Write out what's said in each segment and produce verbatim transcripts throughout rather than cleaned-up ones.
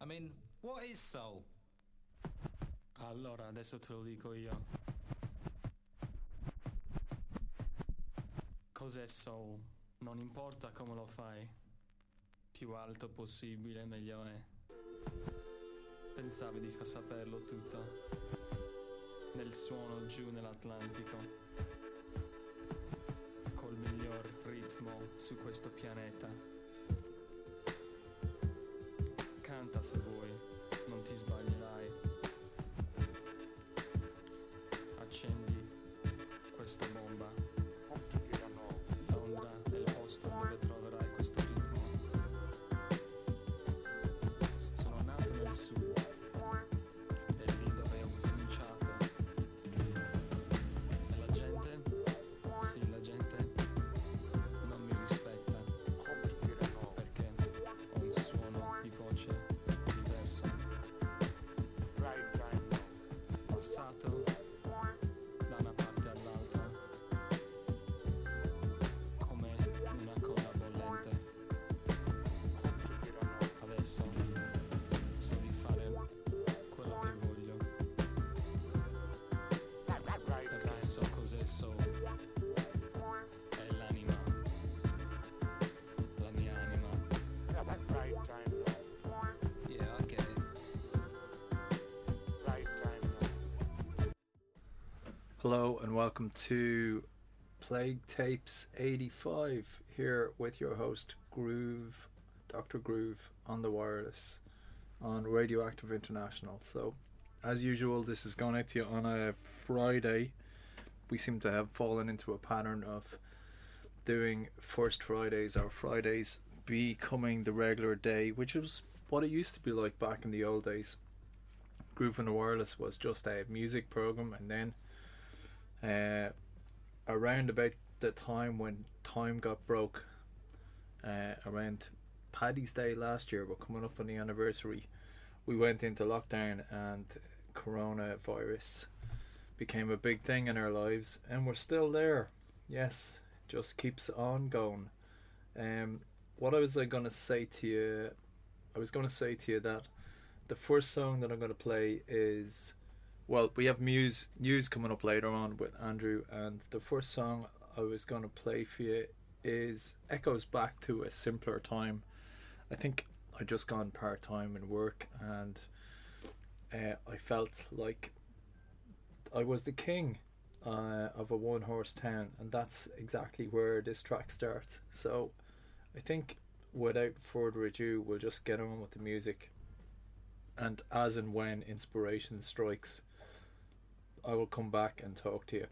I mean, what is soul? Allora, adesso te lo dico io. Cos'è soul? Non importa come lo fai, più alto possibile meglio è. Pensavi di saperlo tutto, nel suono giù nell'Atlantico, col miglior ritmo su questo pianeta. Canta se vuoi, non ti sbaglierai. Accendi questa bomba. Londra è il posto dove troverai questo ritmo. Sono nato nel sud, è lì dove ho cominciato. E la gente, sì la gente, non mi rispetta, perché ho un suono di voce diverso. Passato da una parte all'altra come una coda bollente. Adesso so di fare quello che voglio, perché so cos'è soul. È l'anima, la mia anima. Yeah, I get it. Hello and welcome to Plague Tapes eighty-five, here with your host Groove, Doctor Groove, on the wireless on Radioactive International. So as usual, this is going out to you on a Friday. We seem to have fallen into a pattern of doing first Fridays or Fridays becoming the regular day, which was what it used to be like back in the old days. Groove on the Wireless was just a music program, and then Uh, around about the time when time got broke, uh, around Paddy's Day last year, we're coming up on the anniversary, we went into lockdown and coronavirus became a big thing in our lives, and we're still there. Yes, just keeps on going. Um, what I was uh, going to say to you, I was going to say to you that the first song that I'm going to play is, well, we have Muse news coming up later on with Andrew, and the first song I was going to play for you is echoes back to a simpler time. I think I just gone part-time in work, and uh, I felt like I was the king uh, of a one-horse town, and that's exactly where this track starts. So I think without further ado, we'll just get on with the music, and as and when inspiration strikes, I will come back and talk to you.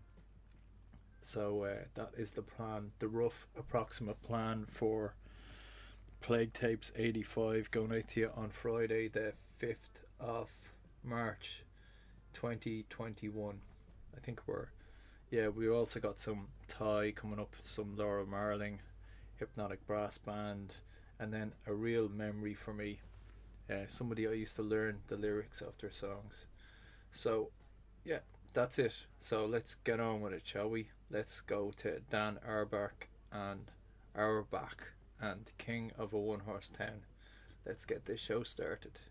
So uh, that is the plan, the rough approximate plan for Plague Tapes eighty-five, going out to you on Friday the fifth of March twenty twenty-one. I think we're, yeah, we also got some Thai coming up, some Laura Marling, Hypnotic Brass Band, and then a real memory for me, uh, somebody I used to learn the lyrics of their songs. So yeah, that's it. So let's get on with it, shall we? Let's go to Dan Auerbach and Auerbach and King of a One Horse Town. Let's get this show started.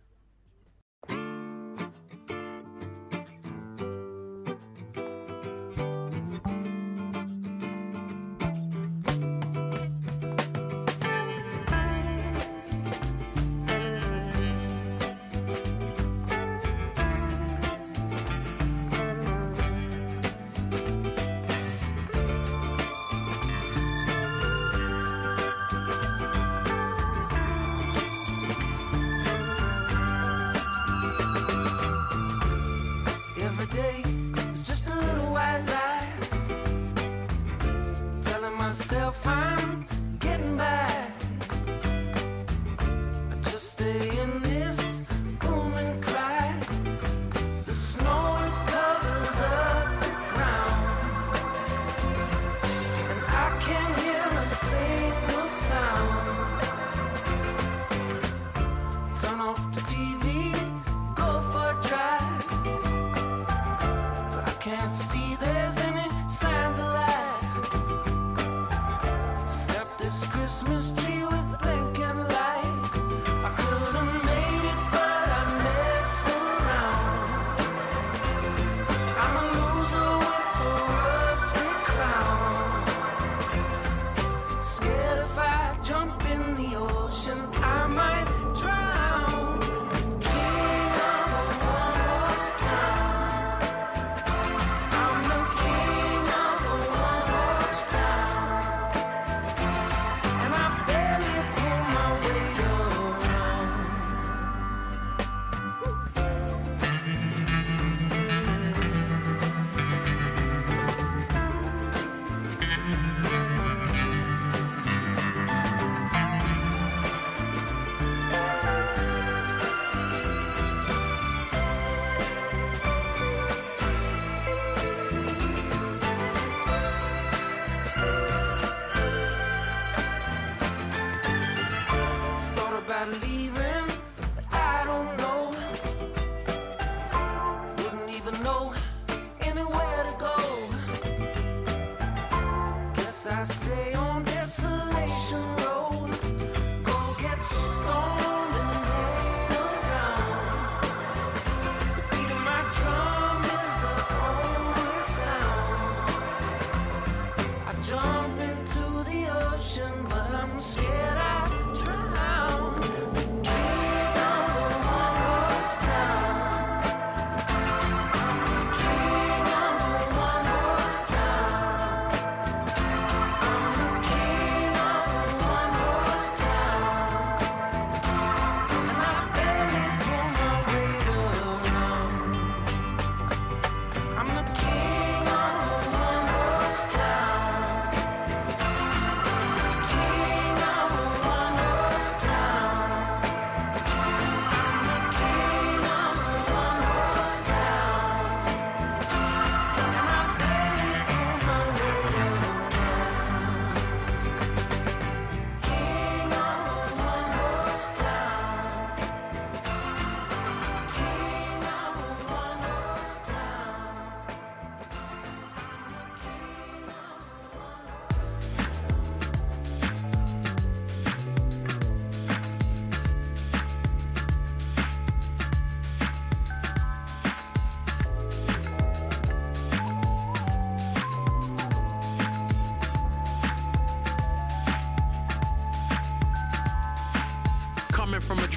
Christmas tree with blinking lights. I could have made it, but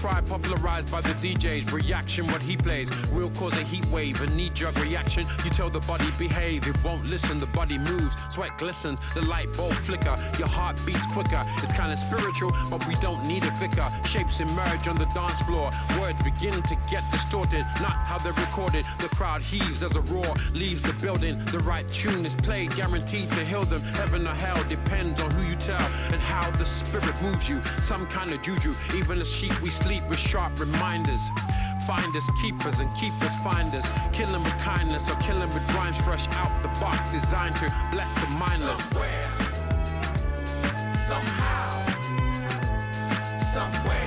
tribe popularized by the D Js. Reaction, what he plays will cause a heat wave, a knee-jerk reaction. You tell the body behave, it won't listen. The body moves, sweat glistens, the light bulb flicker. Your heart beats quicker. It's kind of spiritual, but we don't need a vicar. Shapes emerge on the dance floor. Words begin to get distorted, not how they're recorded. The crowd heaves as a roar leaves the building. The right tune is played, guaranteed to heal them. Heaven or hell depends on who you tell and how the spirit moves you. Some kind of juju. Even as sheep we sleep with sharp reminders. Find us, keepers, and keepers find us. Killing with kindness or killing with rhymes fresh out the box, designed to bless the mindless. Somewhere, somehow, some way,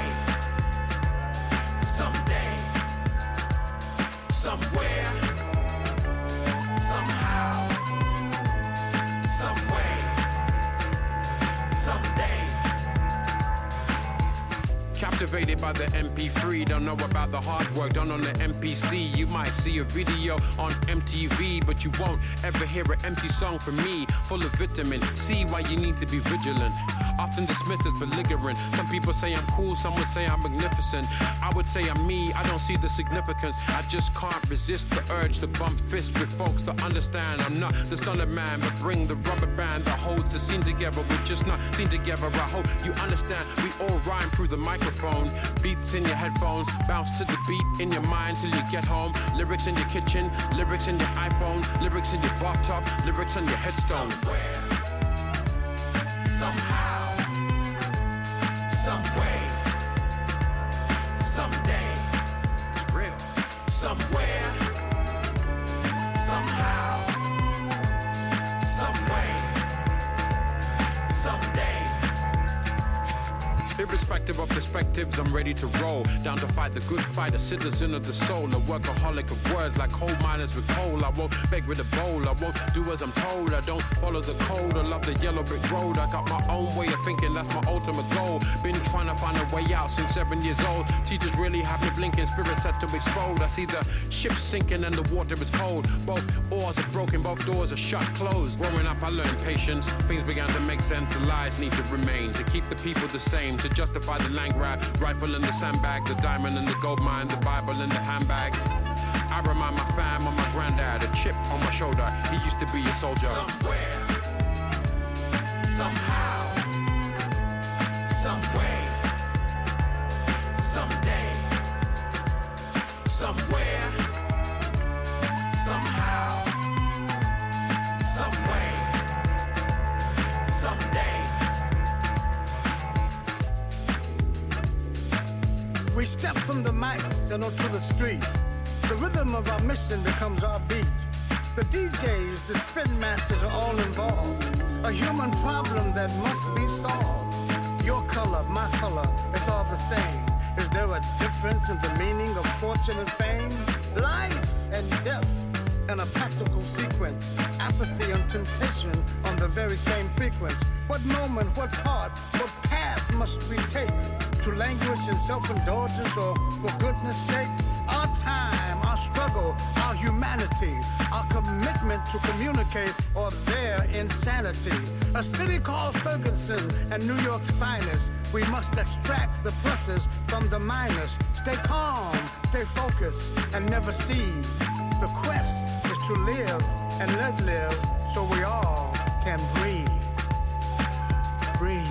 someday, somewhere, somehow, some way, someday. Captivated by the M P three, don't know about the hard work done on the M P C. You might see a video on M T V, but you won't ever hear an empty song from me, full of vitamin. See why you need to be vigilant. Often dismissed as belligerent. Some people say I'm cool, some would say I'm magnificent. I would say I'm me, I don't see the significance. I just can't resist the urge to bump fists with folks to understand I'm not the son of man, but bring the rubber band that holds the scene together. We're just not seen together. I hope you understand. We all rhyme through the microphone. Beats in your headphones, bounce to the beat in your mind till you get home. Lyrics in your kitchen, lyrics in your iPhone, lyrics in your bathtub, lyrics on your headstone. Somewhere, somehow, some way, someday, It's real. somewhere, somehow, some way, someday. Irrespective of perspectives, I'm ready to roll. Down to fight the good fight, a citizen of the soul. A workaholic of words like coal miners with coal. I won't beg with a bowl, I won't do as I'm told. I don't follow the code, I love the yellow brick road. I got my own way of thinking, that's my ultimate goal. Been trying to find a way out since seven years old. Teachers really have me blinking, spirit set to explode. I see the ship sinking and the water is cold. Both oars are broken, both doors are shut, closed. Growing up I learned patience, things began to make sense. The lies need to remain, to keep the people the same. To justify the land grab, rifle in the sandbag, the diamond in the gold mine, the Bible in the handbag. I remind my fam of my granddad, a chip on my shoulder, he used to be a soldier. Somewhere, somehow, some way, someday, somewhere, somehow, some way, someday. We step from the mics and onto the street. The rhythm of our mission becomes our beat. The D Js, the spin masters are all involved. A human problem that must be solved. Your color, my color, it's all the same. Is there a difference in the meaning of fortune and fame? Life and death in a practical sequence. Apathy and temptation on the very same frequency. What moment, what part, what path must we take? To languish in self-indulgence or for goodness sake? Our time, our struggle, our humanity, our commitment to communicate or their insanity. A city called Ferguson and New York's finest. We must extract the pluses from the minus. Stay calm, stay focused, and never cease. The quest is to live and let live so we all can breathe. Breathe.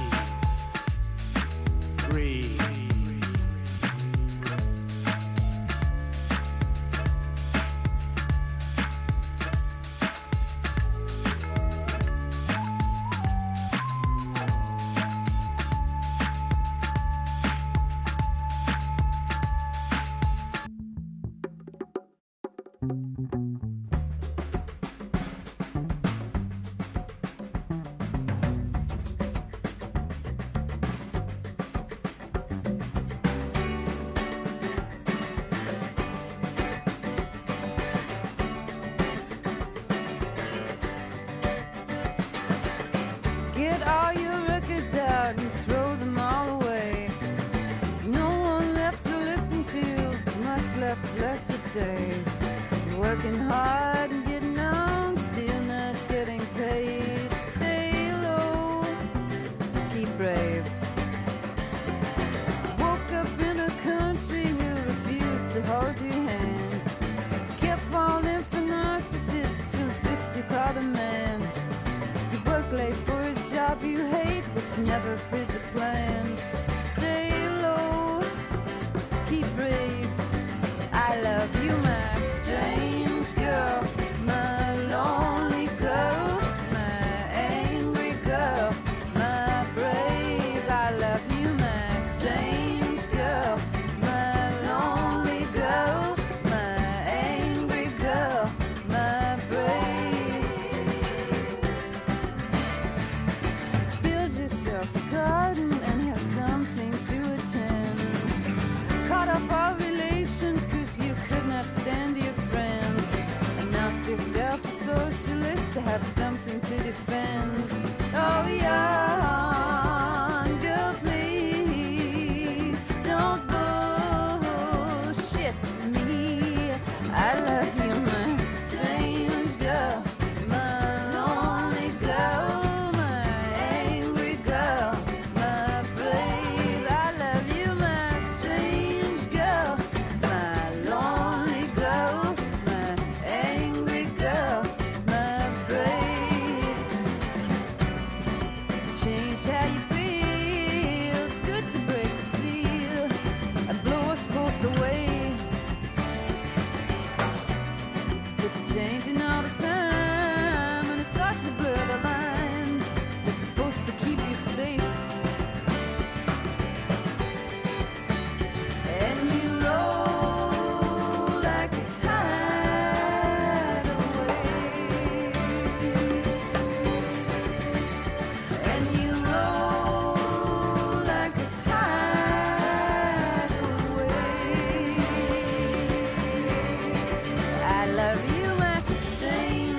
Breathe. Get all your records out and throw them all away. No one left to listen to, much left less to say. You're working hard and getting on, still not getting paid. Stay low, keep brave. Woke up in a to hold your hand. Kept falling for narcissists to insist you call the man. You work late for a job you hate, but you never fit the plan. Stay low, keep brave. I love you, my strange girl, my lonely girl, my angry girl, my brave. I love you, my strange girl, my lonely girl, my angry girl, my brave. Build yourself a garden and have something to attend. Cut off all relations cause you could not stand your friends. Announce yourself a socialist to have something to defend. Oh, young girl, please don't bullshit me. I love you, my strange girl, my lonely girl, my angry girl, my brave. I love you, my strange girl, my lonely girl, my angry girl, my brave. Change how you feel. It's good to break the seal and blow us both away. It's changing all the time, and it starts to blur the line that's supposed to keep you safe. And you roll like a tidal wave. And you roll like a tidal wave. I love you, my strange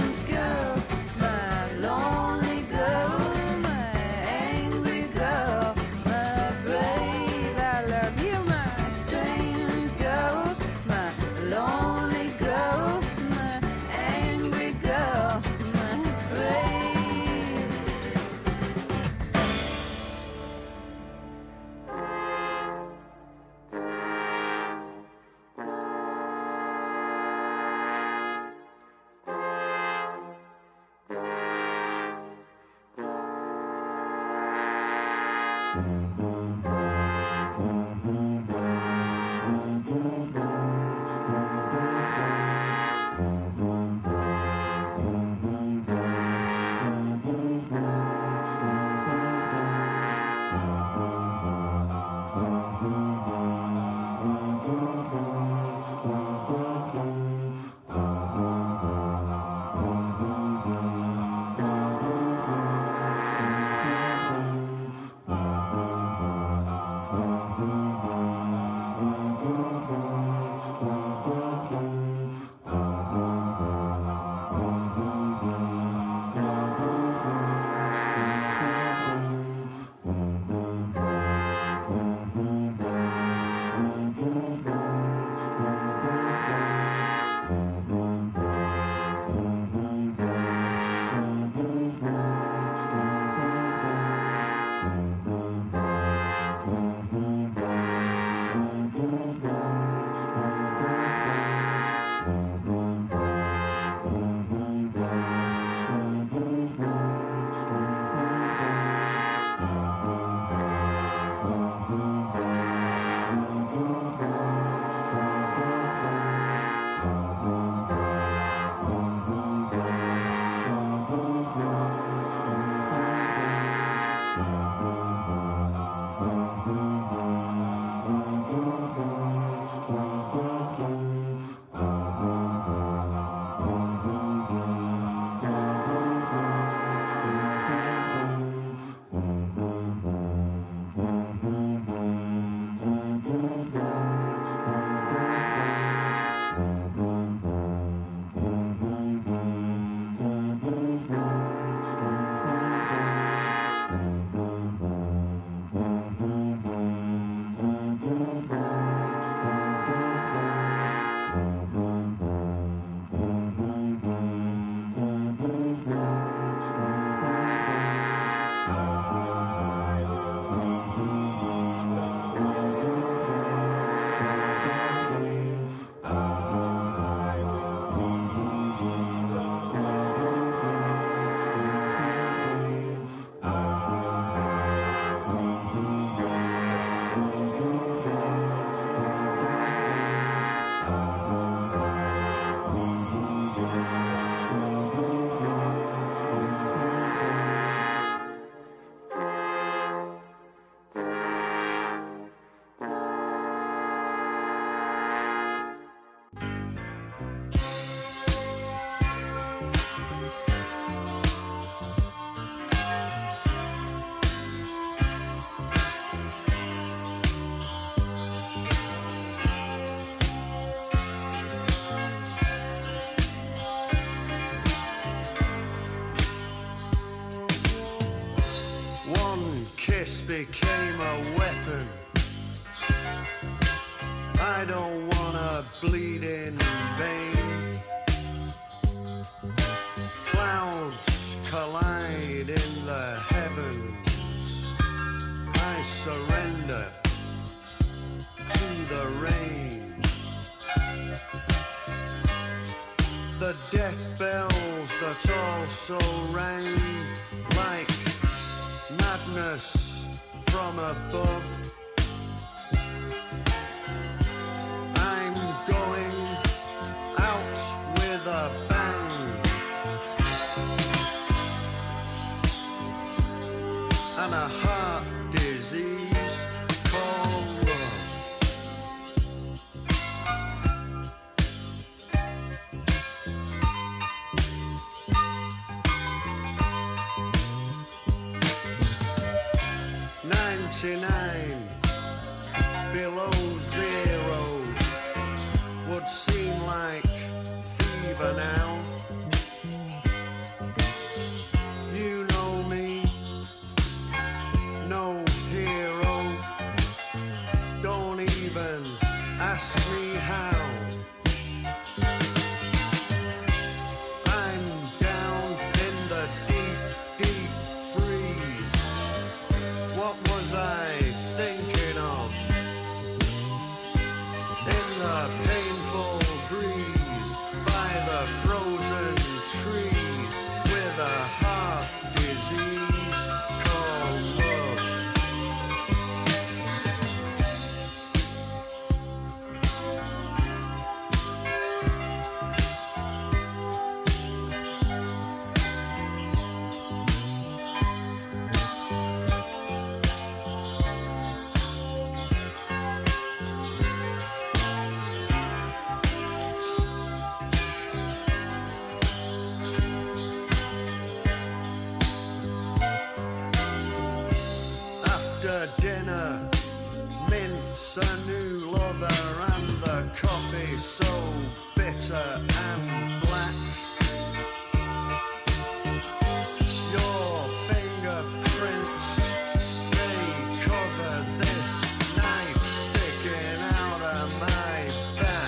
bleeding vein. Clouds collide in the heavens. I surrender to the rain. The death bells that also rang like madness from above. I'm going out with a bang, and a heart disease called love. Ninety-nine below zero would seem like fever now. You know me, no hero. Don't even ask me how. I'm down in the deep, deep freeze. What was I thinking of? In the painful breeze, by the frozen trees, with a heart disease called love. After dinner, mince a new lover, and the coffee so bitter and black. Your fingerprints, they cover this knife sticking out of my back.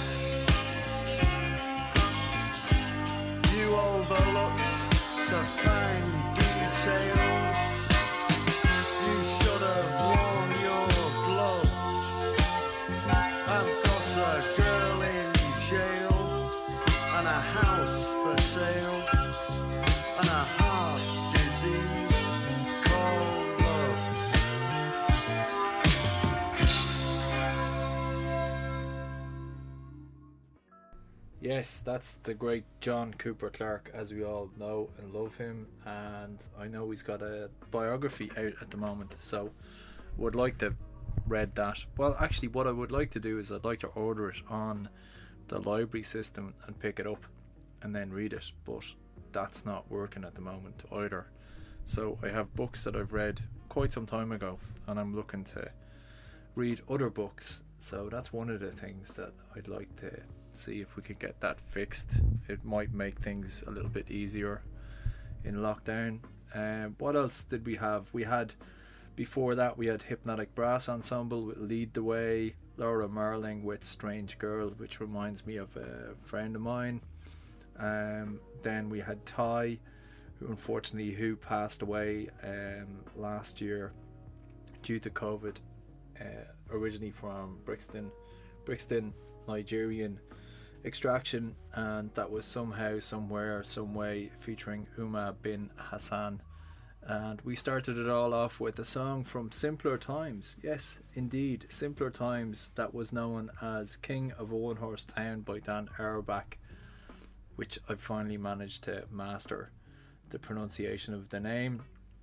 You overlooked the fine details. You should have worn your gloves. I've got a girl in jail, and a house for sale, and a heart disease called love. Yes, that's the great John Cooper Clarke, as we all know and love him, and I know he's got a biography out at the moment, so would like to read that. Well, actually, what I would like to do is I'd like to order it on the library system and pick it up and then read it, but that's not working at the moment either. So I have books that I've read quite some time ago, and I'm looking to read other books, so that's one of the things that I'd like to see if we could get that fixed. It might make things a little bit easier in lockdown. Um, what else did we have? We had, before that, we had Hypnotic Brass Ensemble with Lead the Way, Laura Marling with Strange Girl, which reminds me of a friend of mine. Um, then we had Ty, who unfortunately who passed away um, last year due to COVID, uh, originally from Brixton, Brixton, Nigerian extraction, and that was somehow, somewhere, some way featuring Uma bin Hassan. And we started it all off with a song from Simpler Times. Yes, indeed, Simpler Times, that was known as King of a One Horse Town by Dan Auerbach, which I finally managed to master the pronunciation of the name.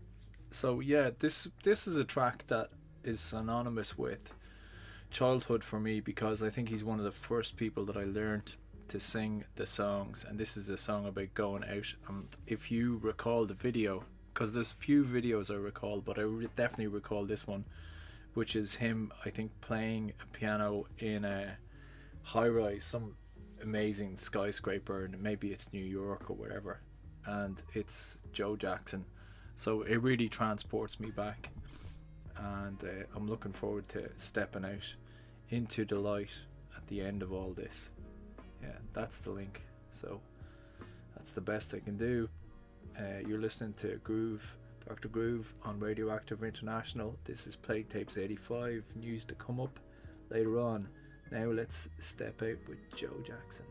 So yeah, this this is a track that is synonymous with childhood for me, because I think he's one of the first people that I learned to sing the songs, and this is a song about going out. And if you recall the video, because there's few videos I recall, but I re- definitely recall this one, which is him, I think, playing a piano in a high-rise, some amazing skyscraper, and maybe it's New York or whatever, and it's Joe Jackson. So it really transports me back, and uh, I'm looking forward to stepping out into the light at the end of all this. Yeah, that's the link. So that's the best I can do. Uh, you're listening to Groove, Doctor Groove on Radioactive International. This is Plague Tapes eighty-five. News to come up later on. Now let's step out with Joe Jackson.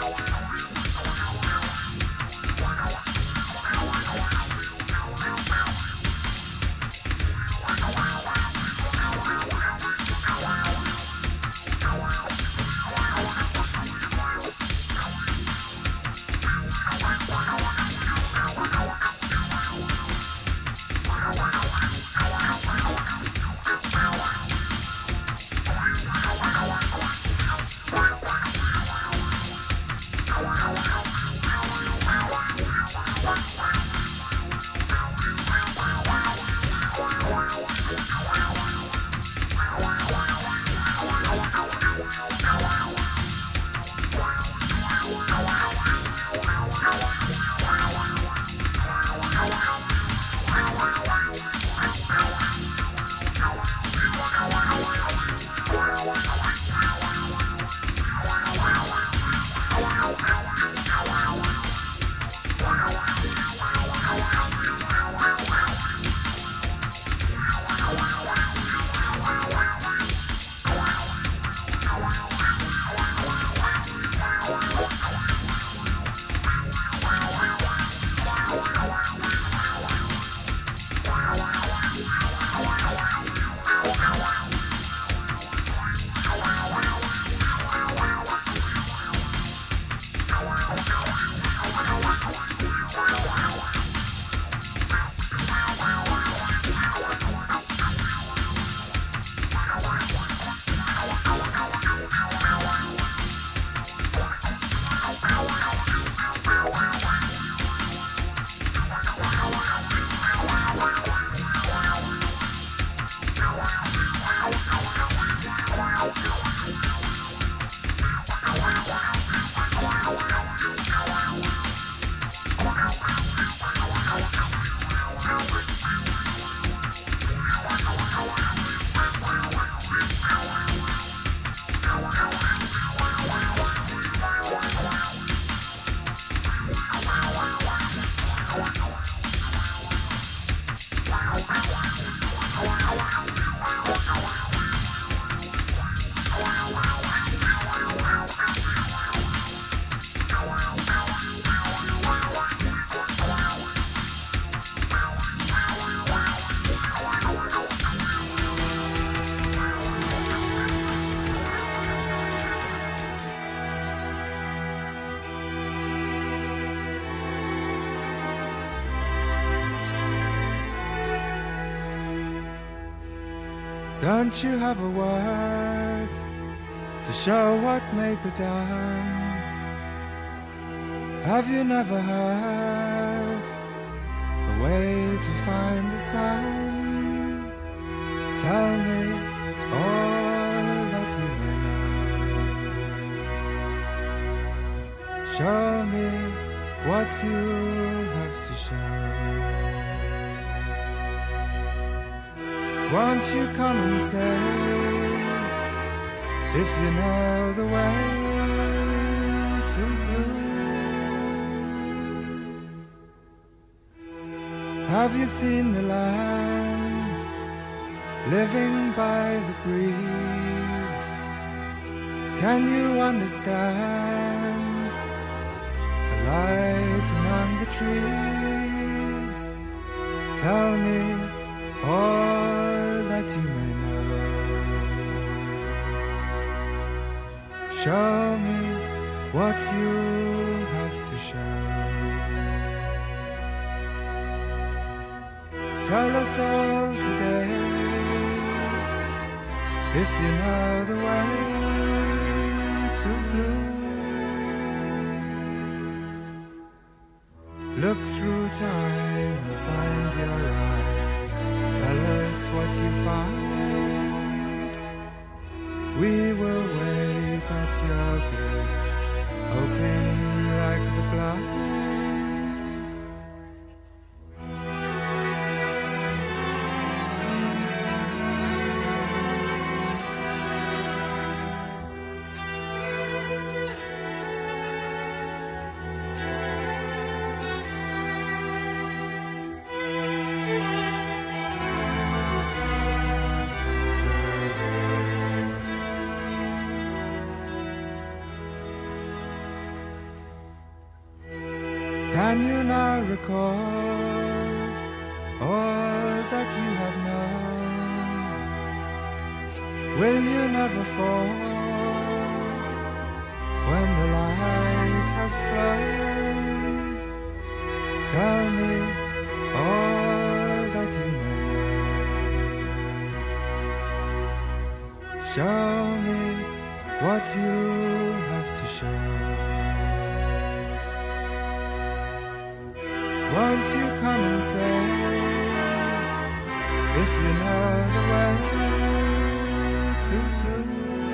Don't you have a word to show what may be done? Have you never heard a way to find the sun? Tell me all that you may know. Show me what you have to show. Won't you come and say if you know the way to blue? Have you seen the land living by the breeze? Can you understand a light among the trees? Tell me all that you may know. Show me what you have to show. Tell us all today if you know the way to blue. Look through time and find your eye. Tell us what you find. We will wait at your gate, hoping like the blind. Can you now recall all that you have known? Will you never fall when the light has flown? Tell me all that you may know. Show me what you have to show. Won't you come and say if you know the way to blue?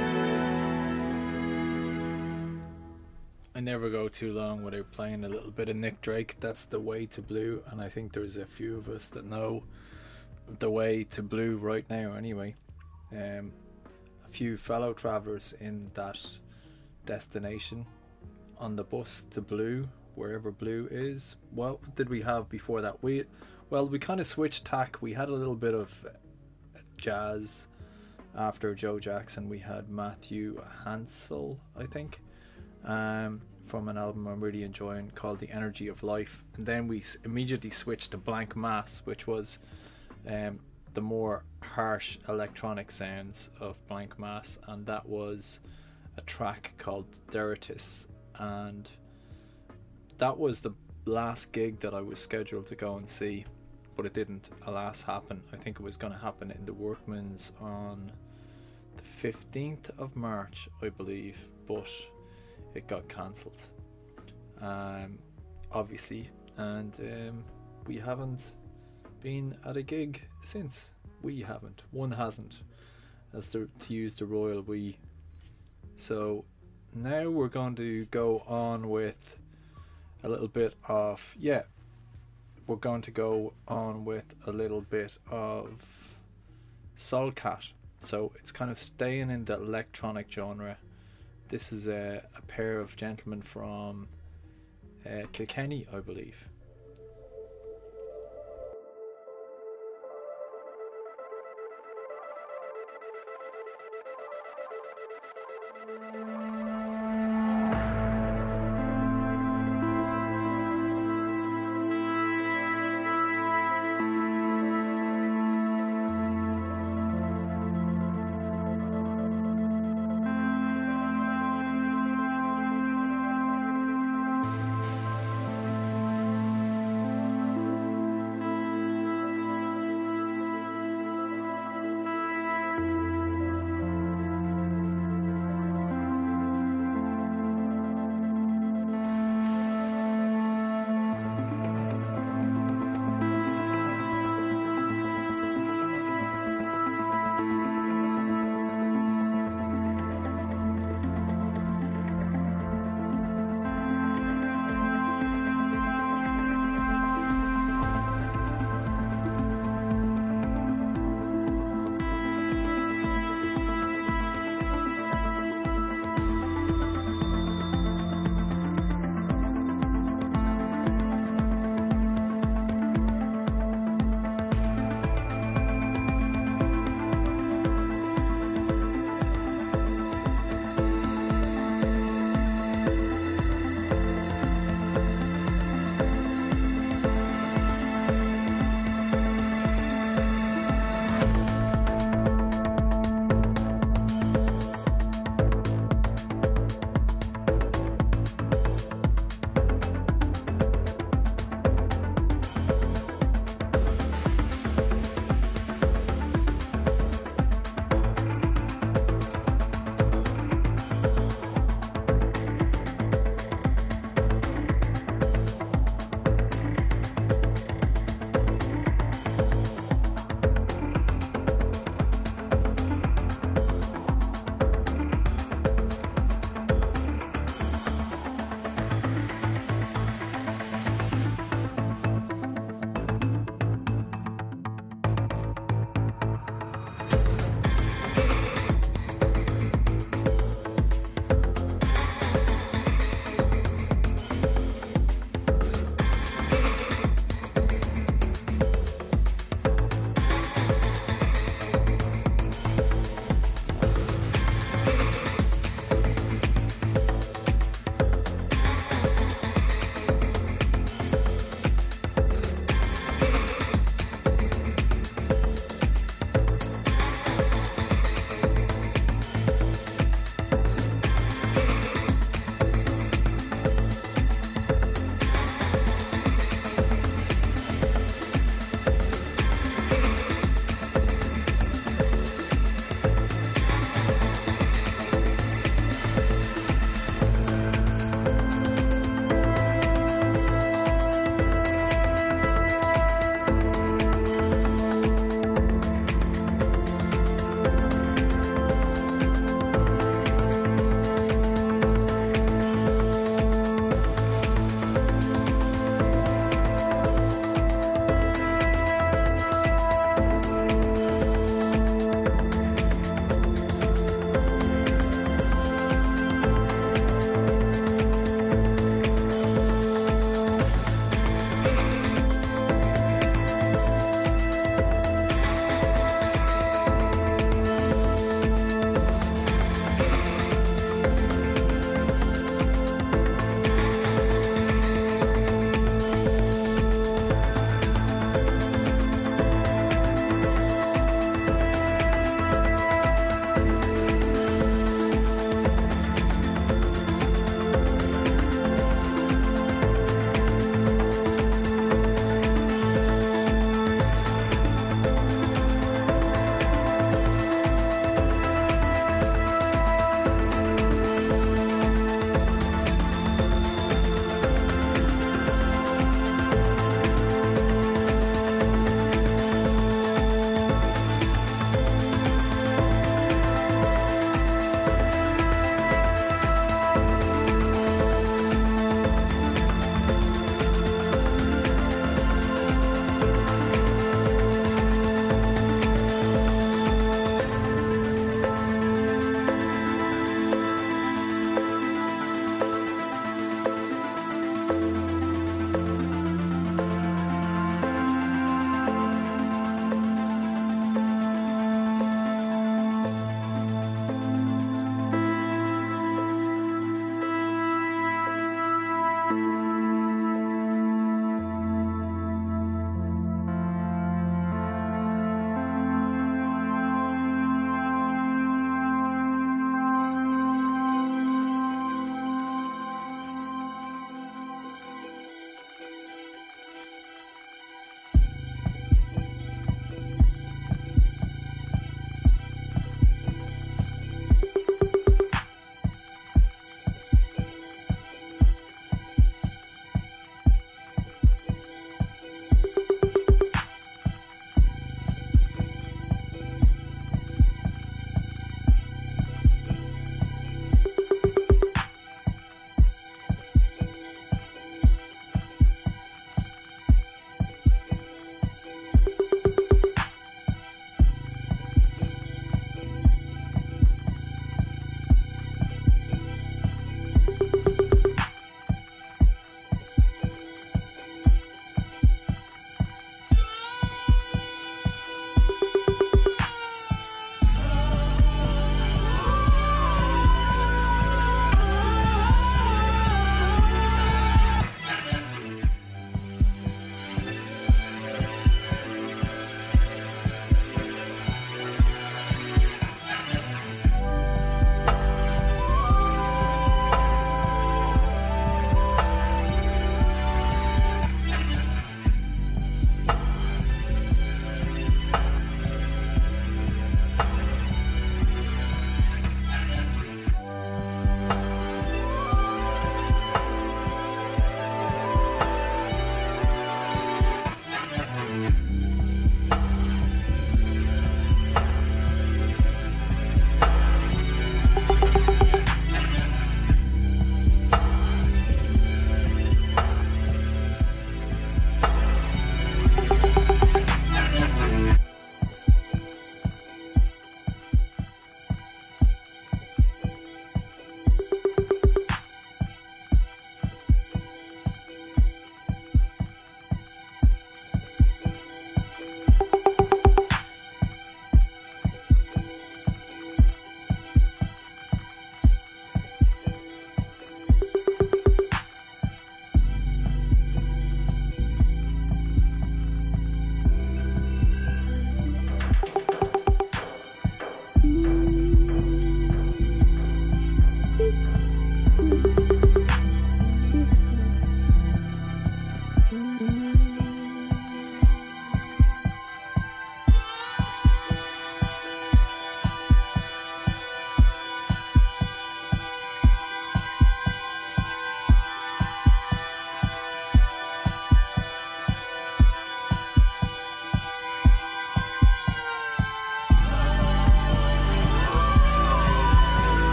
I never go too long without playing a little bit of Nick Drake. That's The Way to Blue, and I think there's a few of us that know The Way to Blue right now anyway. Um, a few fellow travellers in that destination on the bus to Blue, wherever Blue is. What did we have before that? We well we kind of switched tack. We had a little bit of jazz after Joe Jackson. We had Matthew Hansel, I think, um, from an album I'm really enjoying called The Energy of Life, and then we immediately switched to Blank Mass, which was um, the more harsh electronic sounds of Blank Mass, and that was a track called Deritis, and that was the last gig that I was scheduled to go and see, but it didn't, alas, happen. I think it was going to happen in the Workman's on the fifteenth of March, I believe, but it got cancelled, um, obviously, and um, we haven't been at a gig since. We haven't. One hasn't, as the, to use the royal we. So now we're going to go on with a little bit of, yeah, we're going to go on with a little bit of Soulcat. So it's kind of staying in the electronic genre. This is a, a pair of gentlemen from uh, Kilkenny, I believe.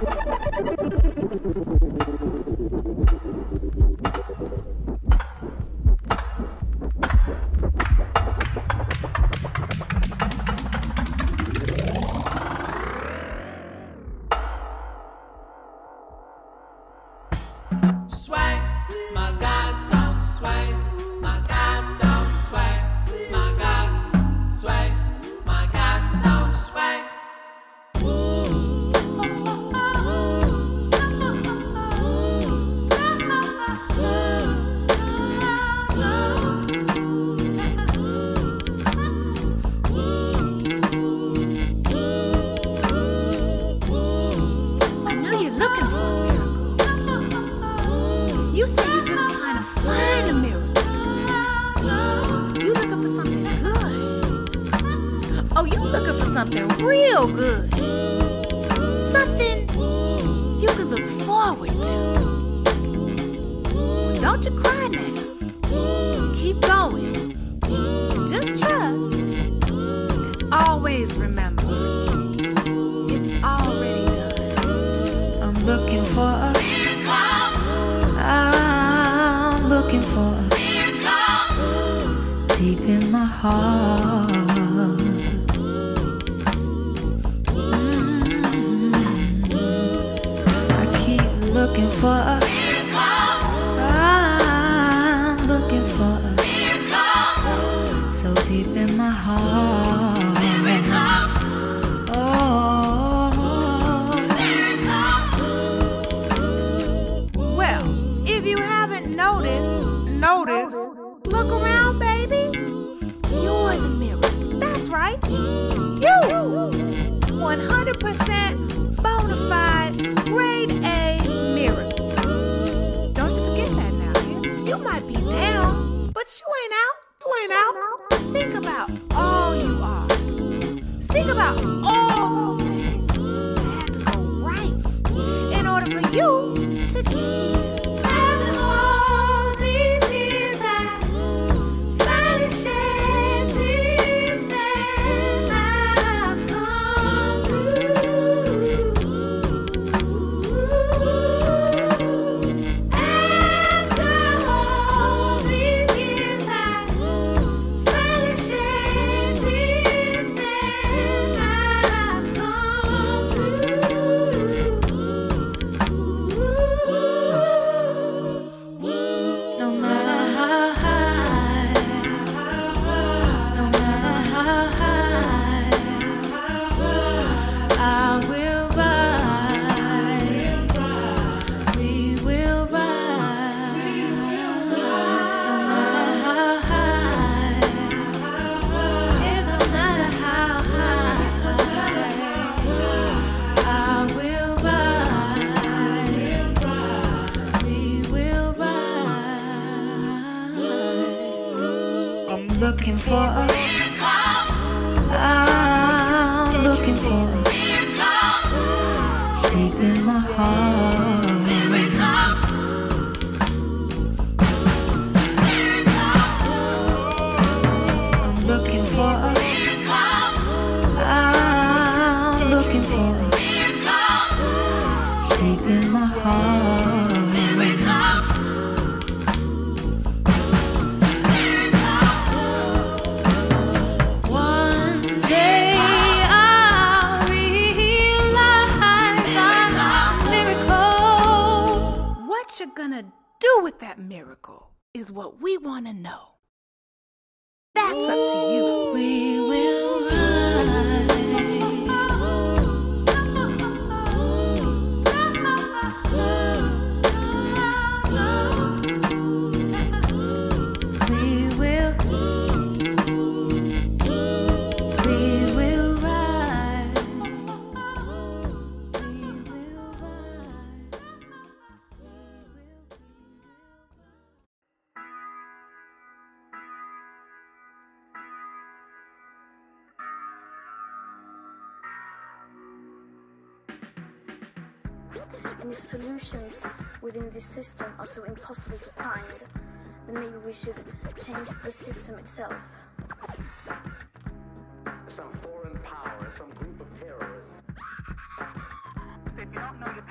Sway, my God, don't sway. My God, don't sway. My God, sway. My God, don't sway. I know you're looking for a miracle. You say you're just trying to find a miracle. You looking for something good. Oh, you looking for something real good. Something you can look forward to. Well, don't you cry now. Keep going. Just trust. And always remember, it's already done. I'm looking for a I'm looking for a deep in my heart. Mm-hmm. I keep looking for a I'm looking for a so deep in my heart. Well, if you haven't noticed, notice, look around, baby. You're the mirror. That's right. You! one hundred percent bona fide, grade A mirror. Don't you forget that now. You might be down, but you ain't out. You ain't out. Think about all you are. Think about all the things that had to go right in order for you to get here. After all these years, I finally shed tears that I've gone through. After all these years, I finally shed tears that I've gone through. No matter how high, no matter how high, I will rise. We will rise. No matter how high, it don't matter how high, I will rise. We will rise. I'm looking for a I'm looking for a deep in my heart. I'm looking for a I'm looking for a deep in my heart. One day I'll realize I'm a miracle. What you're gonna do with that miracle is what we want to know. That's up to you. We will rise. We will, we will rise. We will rise. And if solutions within this system are so impossible to find, then maybe we should change the system itself. Some foreign power, some group of terrorists. If you don't know your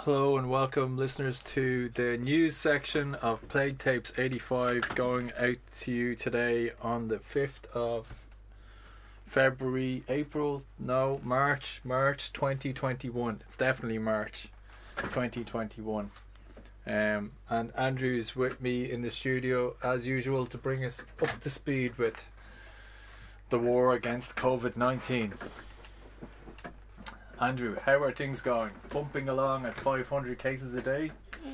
Hello and welcome, listeners, to the news section of Plague Tapes eighty-five, going out to you today on the fifth of February, April, no, March, March twenty twenty-one. It's definitely March twenty twenty-one. Um, and Andrew's with me in the studio, as usual, to bring us up to speed with the war against COVID nineteen. Andrew, how are things going? Bumping along at five hundred cases a day?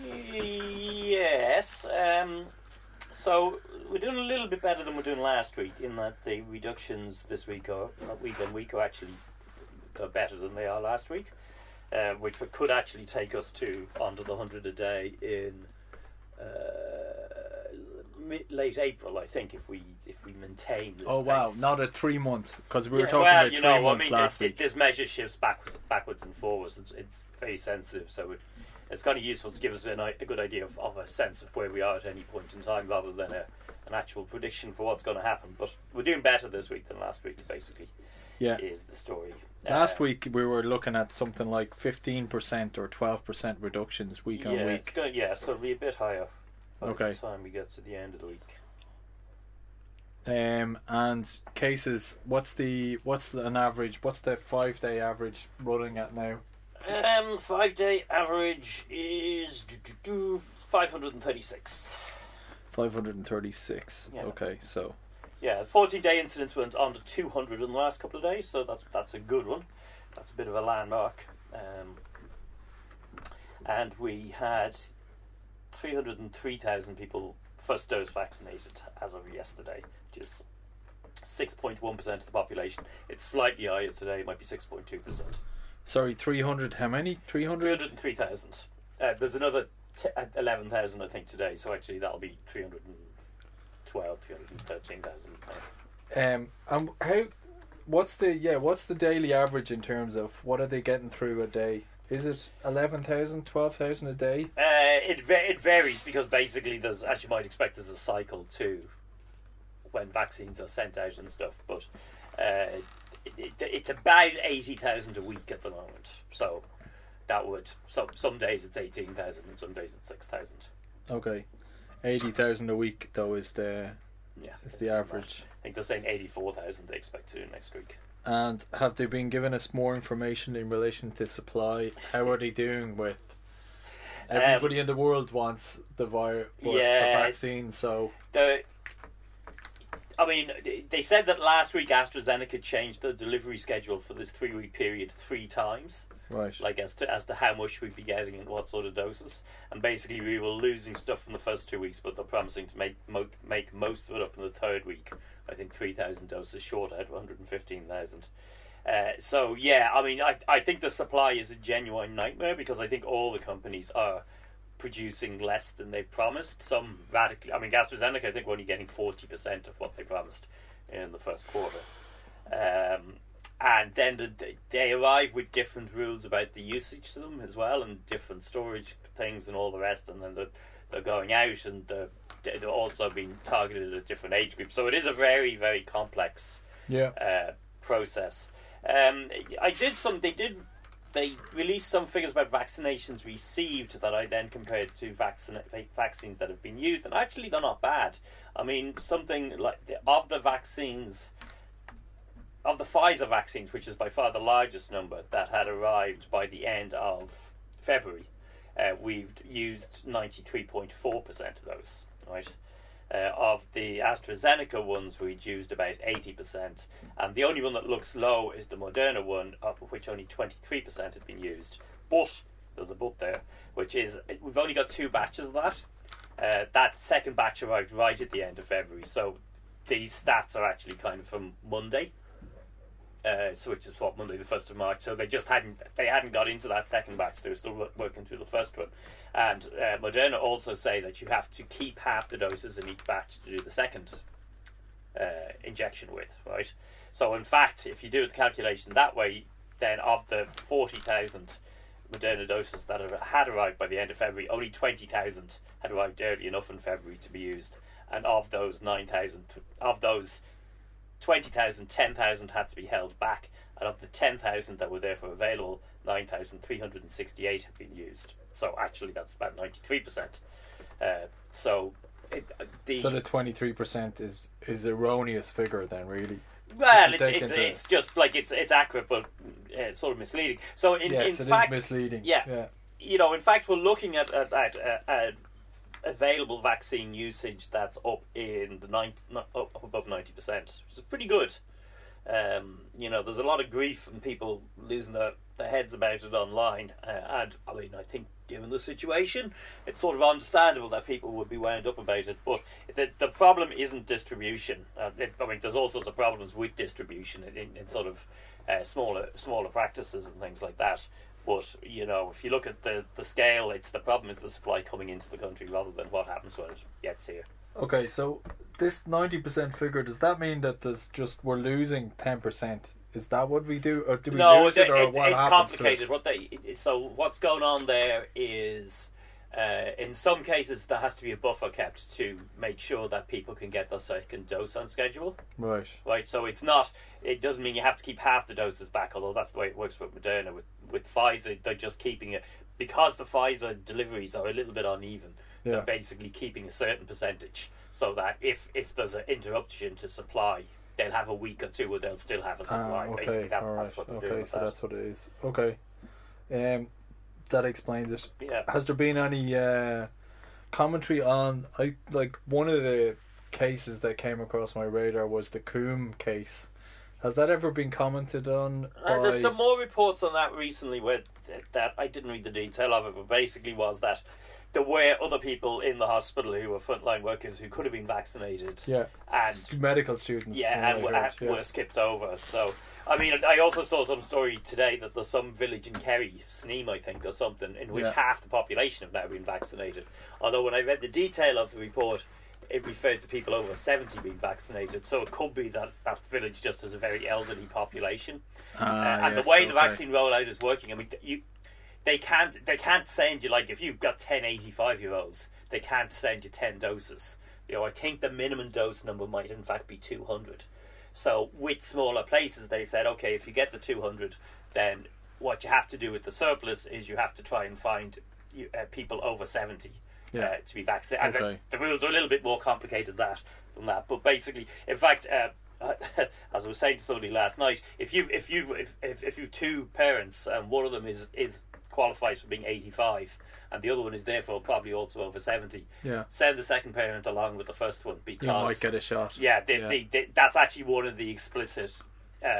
Yes. Um, so we're doing a little bit better than we're doing last week, in that the reductions this week are not week on week are actually are better than they are last week, uh, which could actually take us to under the hundred a day in uh, mid, late April, I think, if we if we maintain this Oh wow, pace. not a three month, because we were Yeah, talking well, about you three know, months I mean, last it, week. It, this measure shifts backwards, backwards and forwards. It's, it's very sensitive, so it, it's kind of useful to give us an, a good idea of, of a sense of where we are at any point in time, rather than a, an actual prediction for what's going to happen. But we're doing better this week than last week, basically. Yeah. Is the story. Last Uh, week we were looking at something like fifteen percent or twelve percent reductions week yeah, on It's week. gonna, yeah, so it'll be a bit higher by Okay. the time we get to the end of the week. Um, and cases, what's the what's the, an average? What's the five day average running at now? Um, five day average is five hundred thirty-six. Five hundred and thirty six. Yeah. Okay, so Yeah, fourteen day incidence went on to two hundred in the last couple of days, so that that's a good one. That's a bit of a landmark. Um, and we had three hundred three thousand people first dose vaccinated as of yesterday, which is six point one percent of the population. It's slightly higher today, it might be six point two percent. sorry, three hundred. How many? Three hundred. three hundred three thousand. Uh, there's another t- uh, eleven thousand, I think, today, so actually that'll be three hundred twelve, three hundred thirteen thousand. Um, and how? What's the yeah? What's the daily average in terms of what are they getting through a day? Is it eleven thousand, twelve thousand a day? Uh, it va- it varies, because basically there's, as you might expect, there's a cycle too when vaccines are sent out and stuff. But uh, it, it, it's about eighty thousand a week at the moment. So that would some some days it's eighteen thousand and some days it's six thousand. Okay, eighty thousand a week though is the Yeah, is the average. I think they're saying eighty-four thousand they expect to do next week. And have they been giving us more information in relation to supply? How are they doing with? Everybody um, in the world wants the virus, yeah, the vaccine. So the, I mean, they said that last week AstraZeneca changed the delivery schedule for this three-week period three times. Right. Like as to as to how much we'd be getting and what sort of doses, and basically we were losing stuff from the first two weeks, but they're promising to make mo- make most of it up in the third week. I think three thousand doses short out of one hundred and fifteen thousand. Uh, so yeah, I mean, I I think the supply is a genuine nightmare, because I think all the companies are producing less than they've promised. Some radically, I mean, AstraZeneca, I think we're only getting forty percent of what they promised in the first quarter. Um, And then the, they arrive with different rules about the usage to them as well, and different storage things and all the rest. And then they're, they're going out, and they're, they're also being targeted at different age groups. So it is a very, very complex yeah. uh, process. Um, I did some. They did. They released some figures about vaccinations received that I then compared to vaccine, vaccines that have been used, and actually they're not bad. I mean, something like the, of the vaccines. Of the Pfizer vaccines, which is by far the largest number that had arrived by the end of February, uh, we've used ninety-three point four percent of those, right? Uh, of the AstraZeneca ones, we'd used about eighty percent, and the only one that looks low is the Moderna one, of which only twenty-three percent had been used. But, there's a but there, which is, we've only got two batches of that. Uh, that second batch arrived right at the end of February, so these stats are actually kind of from Monday. Uh, so which is what Monday the first of March. So they just hadn't they hadn't got into that second batch. They were still w- working through the first one. And uh, Moderna also say that you have to keep half the doses in each batch to do the second uh, injection with, right? So in fact, if you do the calculation that way, then of the forty thousand Moderna doses that had arrived by the end of February, only twenty thousand had arrived early enough in February to be used. And of those nine thousand, of those twenty thousand, ten thousand had to be held back, and of the ten thousand that were therefore available, nine thousand three hundred sixty-eight have been used. So actually, that's about ninety-three percent. Uh, so it, uh, the So the twenty-three percent is is erroneous figure then, really. well, If it, you take it's into- it's just like it's it's accurate, but uh, it's sort of misleading. So in Yes, in it is fact, misleading. Yeah, Yeah. you know, in fact, we're looking at at, at, at, at available vaccine usage that's up in the ninety, up up above ninety percent, which is pretty good. Um, you know, there's a lot of grief and people losing their, their heads about it online, uh, and I mean, I think given the situation, it's sort of understandable that people would be wound up about it. But the the problem isn't distribution. Uh, it, I mean, there's all sorts of problems with distribution in, in, in sort of uh, smaller smaller practices and things like that. But you know, if you look at the, the scale, it's the problem is the supply coming into the country rather than what happens when it gets here. Okay, so this ninety percent figure, does that mean that there's just we're losing ten percent? Is that what we do, or do we no, lose it, it, or it's, what it's happens to complicated. it? What they it- so what's going on there is, uh, in some cases, there has to be a buffer kept to make sure that people can get their second dose on schedule. Right. Right. So it's not. It doesn't mean you have to keep half the doses back. Although that's the way it works with Moderna. With with Pfizer, they're just keeping it because the Pfizer deliveries are a little bit uneven. Yeah. They're basically keeping a certain percentage so that if if there's an interruption to supply, they'll have a week or two where they'll still have a supply. Ah, okay, Basically, that, all right. that's what they're Okay, doing. With so that. that's what it is. Okay, um, that explains it. Yeah. Has there been any uh, commentary on? I like one of the cases that came across my radar was the Coombe case. Has that ever been commented on? Uh, there's by- some more reports on that recently where th- that I didn't read the detail of it, but basically was that there were other people in the hospital who were frontline workers who could have been vaccinated. Yeah. And St- medical students. yeah, from and what were, I heard, yeah. were skipped over. So, I mean, I also saw some story today that there's some village in Kerry, Sneem, I think, or something, in which Yeah. half the population have now been vaccinated. Although when I read the detail of the report, it referred to people over seventy being vaccinated. So it could be that that village just has a very elderly population. Ah, uh, and yes, the way the okay. vaccine rollout is working, I mean, you they can't they can't send you, like, if you've got ten eighty-five year olds, they can't send you ten doses. You know, I think the minimum dose number might in fact be two hundred. So with smaller places, they said, okay, if you get the two hundred, then what you have to do with the surplus is you have to try and find you, uh, people over seventy. Yeah. Uh, to be vaccinated. And Okay. the, the rules are a little bit more complicated that than that. But basically, in fact, uh, as I was saying to somebody last night, if you if you if if, if you've two parents and one of them is is qualifies for being eighty-five and the other one is therefore probably also over seventy, Yeah. send the second parent along with the first one because You might get a shot. Yeah, they, Yeah. They, they, that's actually one of the explicit uh,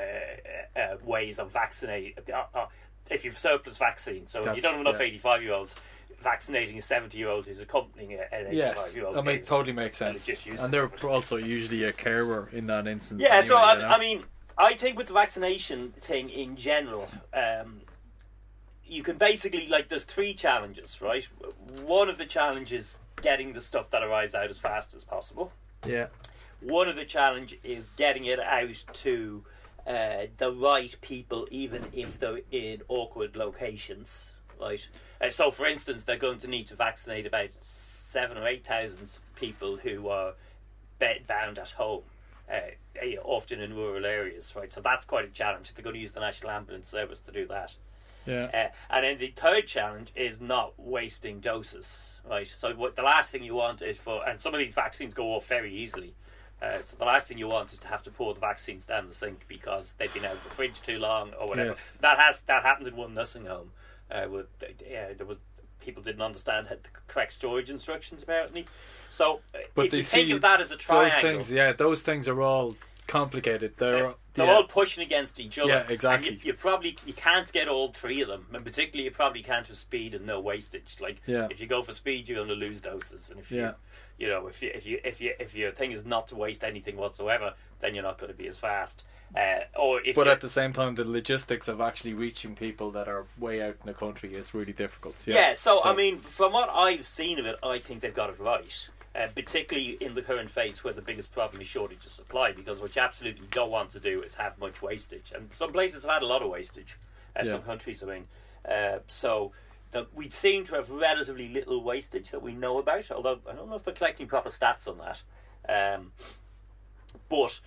uh, ways of vaccinating. Uh, uh, if you've surplus vaccine, so if you That's- don't have enough yeah. eighty-five year olds, vaccinating a seventy year old who's accompanying a- an eighty-five Yes, year old. I mean, it totally makes sense. And they're also usually a carer in that instance. Yeah, so anyway, I, you know? I mean, I think with the vaccination thing in general, um, you can basically, like, there's three challenges, right? One of the challenges getting the stuff that arrives out as fast as possible. Yeah. One of the challenge is getting it out to uh, the right people, even if they're in awkward locations, right? Uh, so, for instance, they're going to need to vaccinate about seven or eight thousand people who are bed bound at home, uh, eh, often in rural areas, right? So that's quite a challenge. They're going to use the National Ambulance Service to do that. Yeah. Uh, and then the third challenge is not wasting doses, right? So what the last thing you want is for, and some of these vaccines go off very easily. Uh, so the last thing you want is to have to pour the vaccines down the sink because they've been out of the fridge too long or whatever. Yes. That has that happened in one nursing home. Uh, with, uh, yeah, there was people didn't understand the correct storage instructions apparently. So uh, But if they you see think of that as a triangle, those things. Yeah, those things are all complicated. They're they're, they're yeah. all pushing against each other. Yeah, exactly. And you, you probably you can't get all three of them, and particularly you probably can't have speed and no wastage. Like Yeah. if you go for speed, you're going to lose doses, and if Yeah. you you know if you if you if you if your thing is not to waste anything whatsoever, then you're not going to be as fast. Uh, or if But you at the same time, the logistics of actually reaching people that are way out in the country is really difficult. Yeah. yeah, so, I mean, from what I've seen of it, I think they've got it right. Uh, particularly in the current phase where the biggest problem is shortage of supply, because what you absolutely don't want to do is have much wastage. And some places have had a lot of wastage. Uh, Yeah. Some countries, I mean. Uh, so the, we seem to have relatively little wastage that we know about, although I don't know if they're collecting proper stats on that. Um, but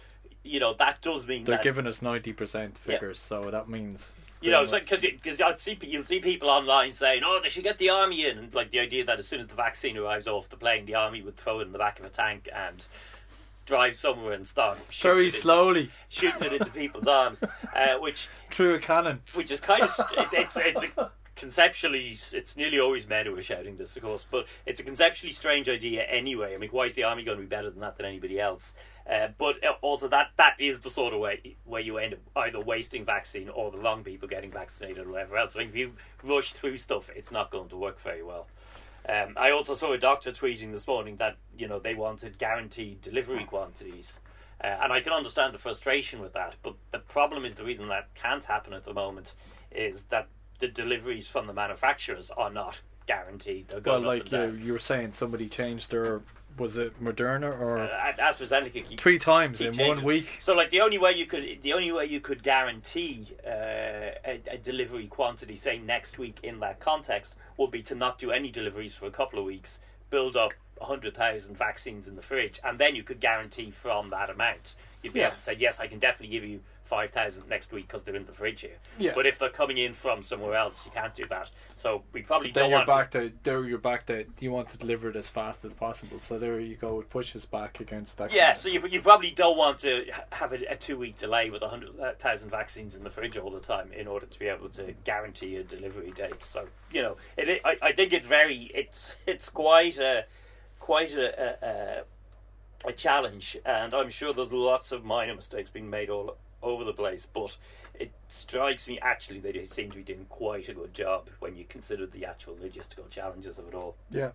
you know, that does mean They're that, giving us ninety percent figures, yeah. so that means... You know, because because I'd see you'll see people online saying, "Oh, they should get the army in," and like the idea that as soon as the vaccine arrives off the plane, the army would throw it in the back of a tank and drive somewhere and start very slowly into, shooting it into people's arms, uh, which through a cannon, which is kind of it, it's it's a, conceptually it's nearly always men who are shouting this, of course, but it's a conceptually strange idea anyway. I mean, why is the army going to be better than that than anybody else? Uh, but also that that is the sort of way where you end up either wasting vaccine or the wrong people getting vaccinated or whatever else. So if you rush through stuff, it's not going to work very well. Um, I also saw a doctor tweeting this morning that, you know, they wanted guaranteed delivery quantities. Uh, and I can understand the frustration with that. But the problem is the reason that can't happen at the moment is that the deliveries from the manufacturers are not guaranteed. They're going well, up like and down. you, you were saying, somebody changed their... Was it Moderna or uh, AstraZeneca? Keep, three times keep in changing. one week. So, like the only way you could, the only way you could guarantee uh, a, a delivery quantity, say next week, in that context, would be to not do any deliveries for a couple of weeks, build up a hundred thousand vaccines in the fridge, and then you could guarantee from that amount. You'd be Yeah. able to say, yes, I can definitely give you five thousand next week because they're in the fridge here. Yeah. But if they're coming in from somewhere else, you can't do that. So we probably Then don't you're want back to, to there. You're back to you want to deliver it as fast as possible. So there you go. It pushes back against that. Yeah, kind of- so you, you probably don't want to ha- have a, a two-week delay with one hundred thousand vaccines in the fridge all the time in order to be able to guarantee a delivery date. So, you know, it, it, I, I think it's very, it's it's quite a, quite a, a, a challenge, and I'm sure there's lots of minor mistakes being made all over the place, but it strikes me actually that they seem to be doing quite a good job when you consider the actual logistical challenges of it all. Yeah.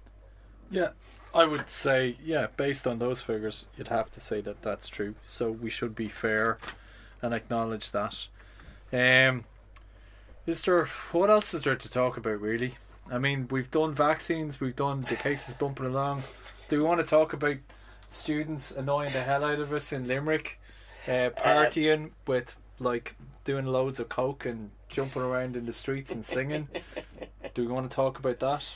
Yeah, I would say, yeah, based on those figures, you'd have to say that that's true. So we should be fair and acknowledge that. Um, is there, what else is there to talk about, really? I mean, we've done vaccines, we've done the cases bumping along. Do we want to talk about students annoying the hell out of us in Limerick? Uh, partying with, like, doing loads of coke and jumping around in the streets and singing. Do we want to talk about that?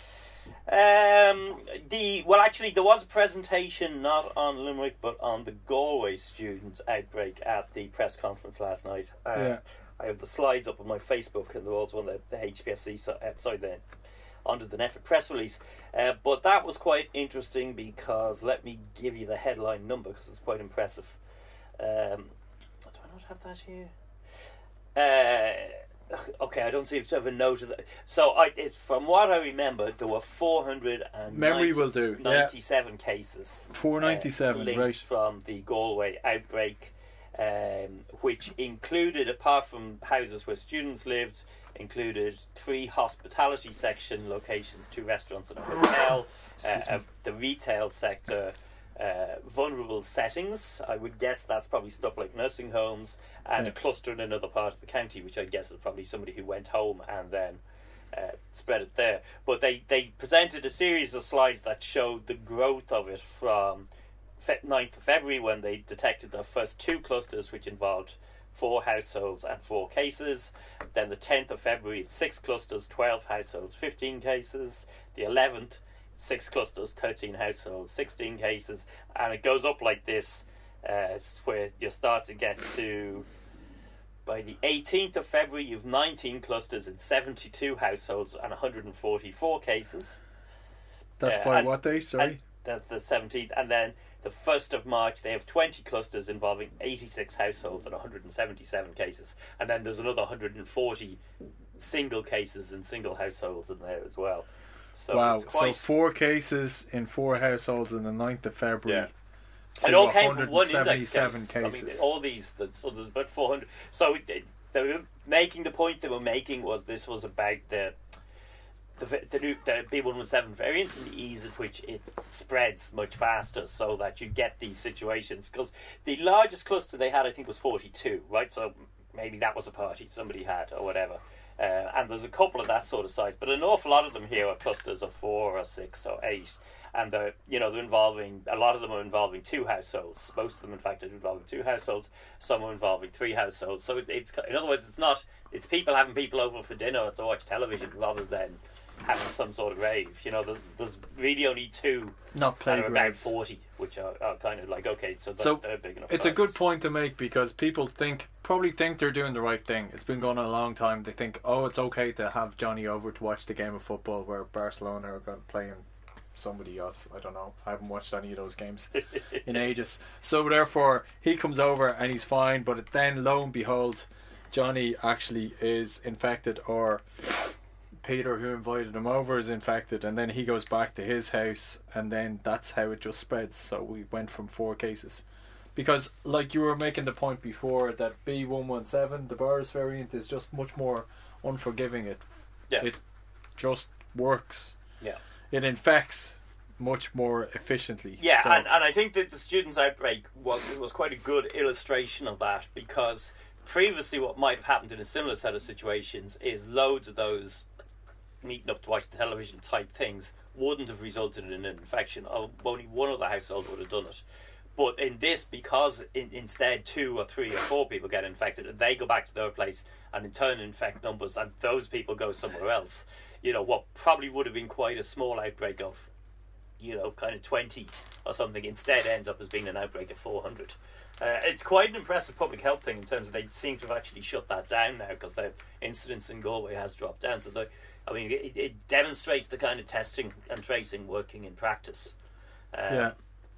Um, the well, actually, there was a presentation not on Limerick but on the Galway student outbreak at the press conference last night. Uh, Yeah. I have the slides up on my Facebook, and they're also on the, the H P S C, so, uh, sorry, the under the Neffert press release. Uh, but that was quite interesting because let me give you the headline number because it's quite impressive. Um, do I not have that here? Uh, okay, I don't see if I have a note of that. So, I, it's, from what I remember, there were four hundred Memory will do. ninety-seven yeah. cases. four ninety-seven, uh, linked right. from the Galway outbreak, um, which included, apart from houses where students lived, included three hospitality section locations, two restaurants and a hotel, uh, uh, the retail sector, uh, vulnerable settings. I would guess that's probably stuff like nursing homes, and Yeah. a cluster in another part of the county, which I guess is probably somebody who went home and then uh, spread it there. But they, they presented a series of slides that showed the growth of it from fe- ninth of February, when they detected their first two clusters, which involved four households and four cases. Then the tenth of February, six clusters, twelve households, fifteen cases. The eleventh, six clusters, thirteen households, sixteen cases. And it goes up like this, uh, where you start to get to, by the eighteenth of February, you've nineteen clusters in seventy-two households and one hundred forty-four cases. That's Uh, by and- what day, sorry? and that's the seventeenth. And then the first of March, they have twenty clusters involving eighty-six households and one hundred seventy-seven cases. And then there's another one hundred forty single cases in single households in there as well. So wow, it's quite, so four cases in four households on the ninth of February. Yeah. And all came from one index case. cases. I mean, all these, the, so there's about four hundred. So they, they were making, the point they were making was this was about the the the, new, the B one one seven variant and the ease at which it spreads much faster, so that you get these situations. Because the largest cluster they had, I think, was forty-two, right? So maybe that was a party somebody had or whatever. Uh, and there's a couple of that sort of size, but an awful lot of them here are clusters of four or six or eight, and they're, you know, they're involving, a lot of them are involving two households. Most of them, in fact, are involving two households. Some are involving three households. So it, it's, in other words, it's not, it's people having people over for dinner or to watch television rather than, having some sort of rave. You know, there's there's really only two Not that plague are about raves. forty, which are, are kind of like, okay, so they're, So they're big enough. it's a crowds. good point to make because people think probably think they're doing the right thing. It's been going on a long time. They think, oh, it's okay to have Johnny over to watch the game of football where Barcelona are going playing somebody else. I don't know. I haven't watched any of those games in ages. So therefore, he comes over and he's fine. But then, lo and behold, Johnny actually is infected, or Peter, who invited him over, is infected, and then he goes back to his house, and then that's how it just spreads. So we went from four cases. Because, like you were making the point before, that B one one seven, the virus variant, is just much more unforgiving. It, Yeah. it just works. Yeah. It infects much more efficiently. Yeah, So- and, and I think that the students' outbreak was was quite a good illustration of that, because previously what might have happened in a similar set of situations is loads of those meeting up to watch the television type things wouldn't have resulted in an infection. Oh, only one other household would have done it. But in this, because in, instead two or three or four people get infected, and they go back to their place and in turn infect numbers, and those people go somewhere else, you know, what probably would have been quite a small outbreak of, you know, kind of twenty or something, instead ends up as being an outbreak of four hundred. Uh, it's quite an impressive public health thing in terms of they seem to have actually shut that down now, because the incidence in Galway has dropped down. So, the, I mean, it, it demonstrates the kind of testing and tracing working in practice. Um, yeah.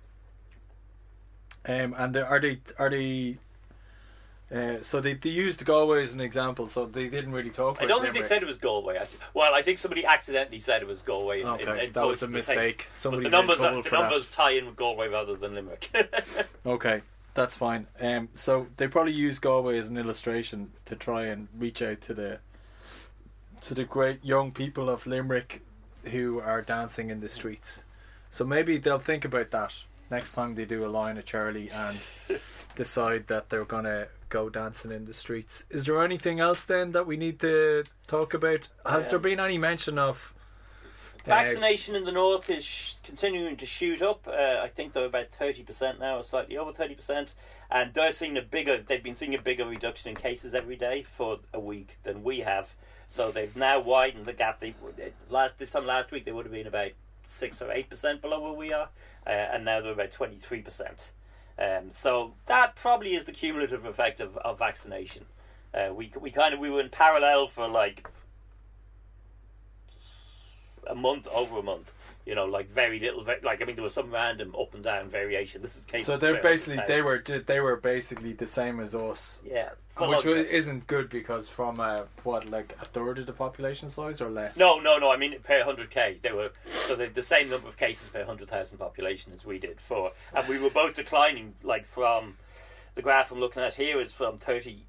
Um, and the, are they are they? Uh, so they, they used Galway as an example. So they didn't really talk about I don't think they Limerick. said it was Galway. I- Well, I think somebody accidentally said it was Galway. in- Okay, in- in that was Toulouse, a but mistake. But Somebody's the in numbers, are, trouble the for that. numbers tie in with Galway rather than Limerick. Okay, that's fine. Um, so they probably use Galway as an illustration to try and reach out to the to the great young people of Limerick who are dancing in the streets. So maybe they'll think about that next time they do a line of Charlie and decide that they're gonna go dancing in the streets. Is there anything else then that we need to talk about? Has there Um, been any mention of uh, Vaccination in the north is sh- continuing to shoot up. Uh, I think they're about thirty percent now, or slightly over thirty percent, and they're seeing a bigger. They've been seeing a bigger reduction in cases every day for a week than we have. So they've now widened the gap. They last this time last week they would have been about six or eight percent below where we are, uh, and now they're about twenty three percent. Um, so that probably is the cumulative effect of, of vaccination. Uh, we we kind of we were in parallel for like a month, over a month. You know, like very little. Very, like I mean, there was some random up and down variation. This is cases. So they're per basically one they hundred were they were basically the same as us. Yeah, which well, wa- isn't good because from uh, what like a third of the population size or less. No, no, no. I mean per one hundred k, they were so they the same number of cases per one hundred thousand population as we did for, and we were both declining. Like from the graph I'm looking at here is from thirty,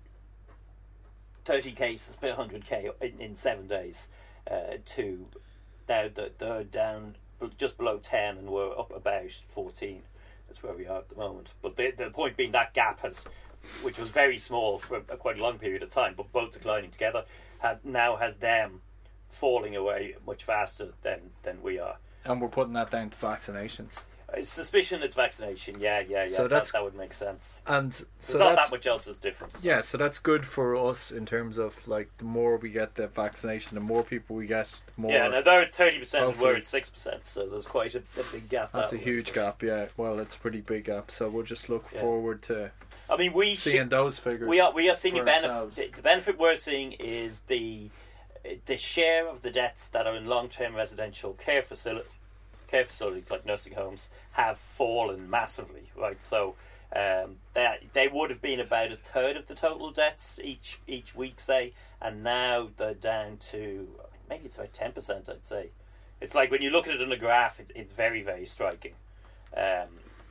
thirty cases per one hundred k in, in seven days uh, to now that they're down just below ten and we're up about fourteen. That's where we are at the moment. But the the point being that gap has, which was very small for a, quite a long period of time, but both declining together, had now has them falling away much faster than, than we are. And we're putting that down to vaccinations. It's suspicion it's vaccination, yeah, yeah, yeah. So that, that's- that would make sense. And There's so not that's that much else that's different. yeah. So that's good for us in terms of like the more we get the vaccination, the more people we get, the more. Yeah, now they're at thirty percent and we're hopefully- at six percent, so there's quite a, a big gap. That's a that way. huge gap. Yeah. Well, it's a pretty big gap. So we'll just look Yeah. forward to I mean, we seeing should- those figures. We are we are seeing a for benefit. ourselves. The the benefit we're seeing is the the share of the deaths that are in long term residential care facility care facilities like nursing homes have fallen massively. Right, so um, they they would have been about a third of the total deaths each each week, say, and now they're down to maybe it's about ten percent. I'd say it's like when you look at it on a graph, it, it's very very striking. Um,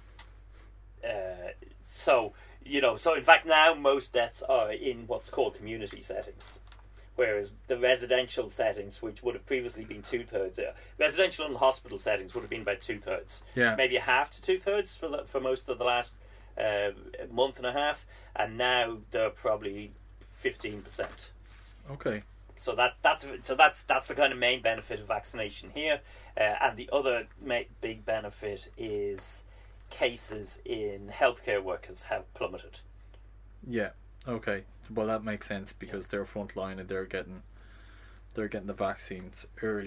uh, so. You know, so in fact now most deaths are in what's called community settings, whereas the residential settings, which would have previously been two thirds, uh, residential and hospital settings would have been about two thirds, Yeah. maybe a half to two thirds for the, for most of the last uh, month and a half, and now they're probably fifteen percent. Okay. So that that's so that's that's the kind of main benefit of vaccination here, uh, and the other ma- big benefit is cases in healthcare workers have plummeted. Yeah. Okay. Well, that makes sense because they're frontline and they're getting they're getting the vaccines early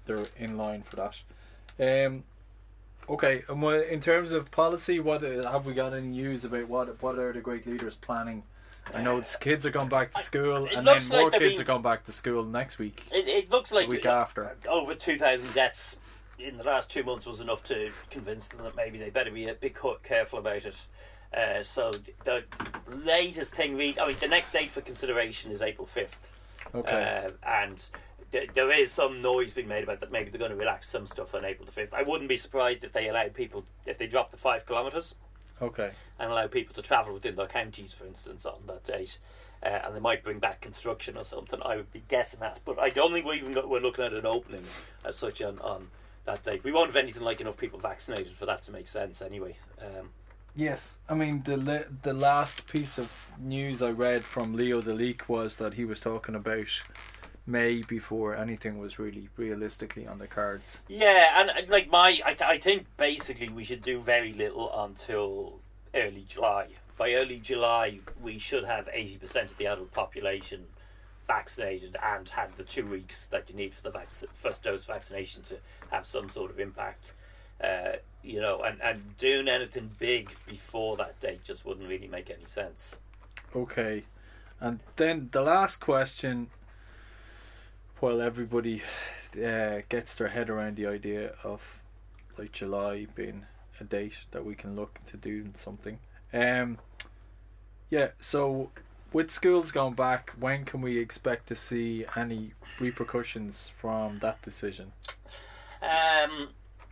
they're in line for that. Um, okay, and what, in terms of policy, what uh, have we got any news about what what are the great leaders planning? I know it's kids are going back to school, It and then looks more like they're kids being- are going back to school next week. It, it looks like the week uh, after. over two thousand deaths in the last two months was enough to convince them that maybe they better be a bit co- careful about it. Uh, so the latest thing we, I mean, the next date for consideration is April fifth. Okay. Uh, and th- there is some noise being made about that maybe they're going to relax some stuff on April the fifth. I wouldn't be surprised if they allowed people, if they dropped the five kilometres Okay. and allow people to travel within their counties, for instance, on that date. Uh, and they might bring back construction or something. I would be guessing that, but I don't think we even got, we're looking at an opening as such on, on that date. We won't have anything like enough people vaccinated for that to make sense anyway. Um, Yes, I mean the le- the last piece of news I read from Leo the Leak was that he was talking about May before anything was really realistically on the cards. yeah, and uh, like my, I, I think basically we should do very little until early July. By early July, we should have eighty percent of the adult population vaccinated and have the two weeks that you need for the vac- first dose vaccination to have some sort of impact. Uh, you know, and, and doing anything big before that date just wouldn't really make any sense. Okay, and then the last question, while everybody uh, gets their head around the idea of like July being a date that we can look to do something. Um, yeah, so with schools going back, when can we expect to see any repercussions from that decision? Um,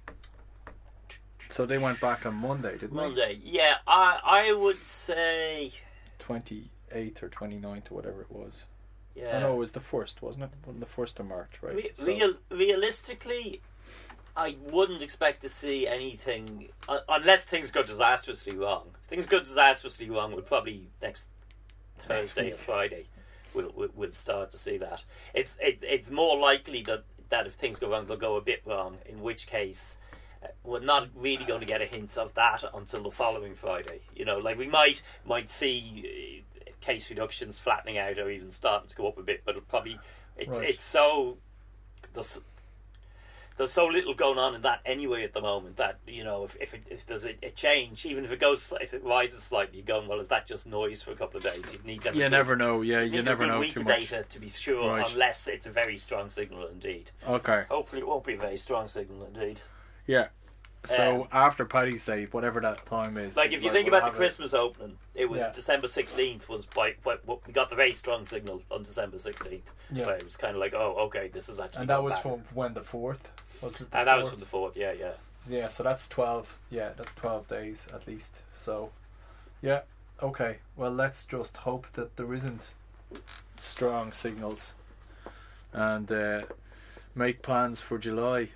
So they went back on Monday, didn't Monday, yeah, I I would say, they? twenty-eighth or twenty-ninth or whatever it was. yeah. Oh, no, it was the first, wasn't it? Well, the first of March, right? Re- So- real, realistically, I wouldn't expect to see anything uh, unless things go disastrously wrong. If things go disastrously wrong, we'll probably next Thursday or week. Friday we'll, we'll we'll start to see that. It's it, it's more likely that that if things go wrong, they'll go a bit wrong. In which case, uh, we're not really going to get a hint of that until the following Friday. You know, like we might might see uh, case reductions flattening out or even starting to go up a bit, but it'll probably it's Right. it's so there's there's so little going on in that anyway at the moment that, you know, if if, it, if there's a, a change, even if it goes if it rises slightly, you're going, well, is that just noise for a couple of days? You'd need to have a You good- never know, yeah, you'd you need never a good know week too of much. data to be sure, Right. unless it's a very strong signal indeed. Okay. Hopefully it won't be a very strong signal indeed. Yeah. So Um, after Paddy's Day, whatever that time is. Like if you like, think we'll about the have Christmas opening, it was Yeah. December sixteenth was by, by, by we got the very strong signal on December sixteenth. Yeah. Where it was kind of like, oh, okay, this is it. actually And that going was back. from when, the fourth? Was it the and that was fourth? from the fourth, yeah, yeah. Yeah, so that's twelve. Yeah, that's twelve days at least. So, yeah, okay. Well, let's just hope that there isn't strong signals, and uh, make plans for July.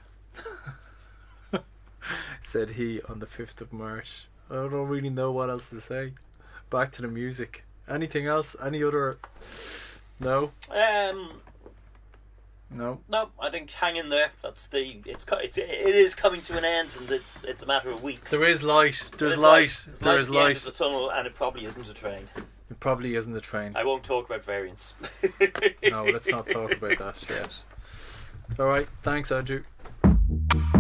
Said he on the fifth of March. I don't really know what else to say. Back to the music. Anything else? Any other? No, Um, no. no, I think hang in there. That's the it's, co- it's it is coming to an end, and it's it's a matter of weeks. There is light. There's There's light. There's There light is at the end light. of the tunnel, and it probably isn't a train. It probably isn't the train. I won't talk about variants. No, let's not talk about that yet. All right. Thanks, Andrew.